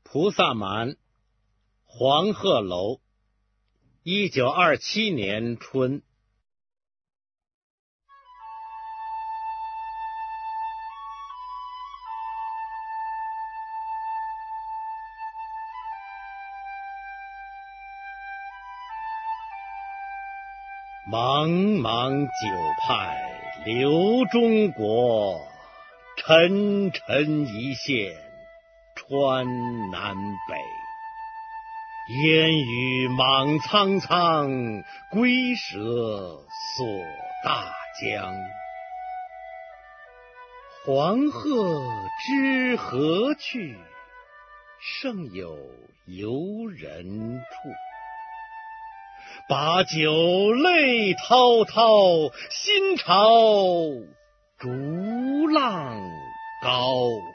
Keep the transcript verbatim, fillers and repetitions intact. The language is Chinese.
菩萨蛮，黄鹤楼，一九二七年春。茫茫九派流中国，沉沉一线穿南北。烟雨莽苍苍，龟蛇锁大江。黄鹤知何去？胜有游人处。把酒泪滔滔，心潮逐浪高。